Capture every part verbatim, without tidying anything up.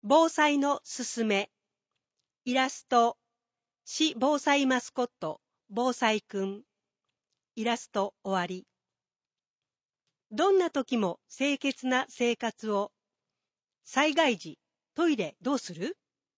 防災のすすめ。イラスト、市防災マスコット、防災くん。イラスト終わり。どんな時も清潔な生活を。災害時、トイレどうする？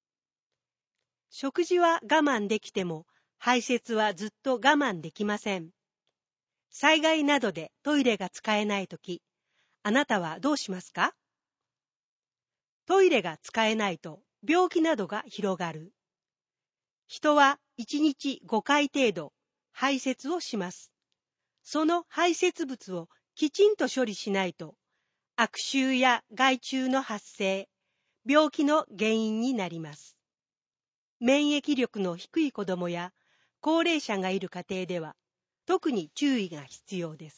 食事は我慢できても、排泄はずっと我慢できません。災害などでトイレが使えないとき、あなたはどうしますか？トイレが使えないと病気などが広がる。人はいちにちごかい程度排泄をします。その排泄物をきちんと処理しないと、悪臭や害虫の発生、病気の原因になります。免疫力の低い子どもや高齢者がいる家庭では、特に注意が必要です。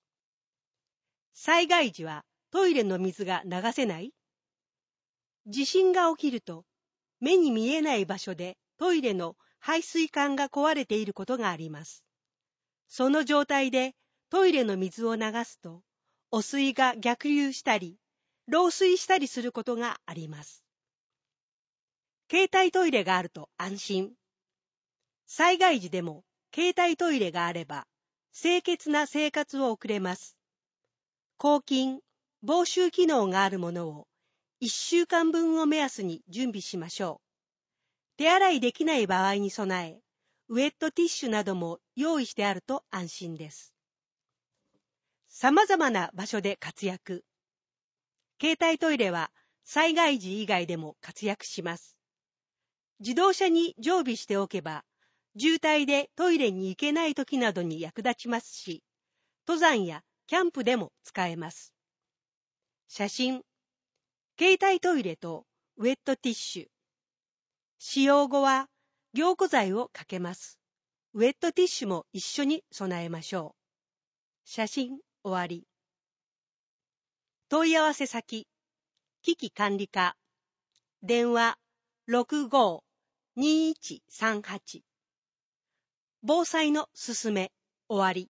災害時はトイレの水が流せない？地震が起きると、目に見えない場所でトイレの排水管が壊れていることがあります。その状態でトイレの水を流すと、汚水が逆流したり、漏水したりすることがあります。携帯トイレがあると安心。災害時でも携帯トイレがあれば、清潔な生活を送れます。抗菌、防臭機能があるものをいっしゅうかんぶんを目安に準備しましょう。手洗いできない場合に備え、ウェットティッシュなども用意してあると安心です。さまざまな場所で活躍。携帯トイレは災害時以外でも活躍します。自動車に常備しておけば、渋滞でトイレに行けない時などに役立ちますし、登山やキャンプでも使えます。写真。携帯トイレとウェットティッシュ。使用後は凝固剤をかけます。ウェットティッシュも一緒に備えましょう。写真終わり。問い合わせ先、危機管理課、電話 ろくごーにーいちさんはち。防災のすすめ終わり。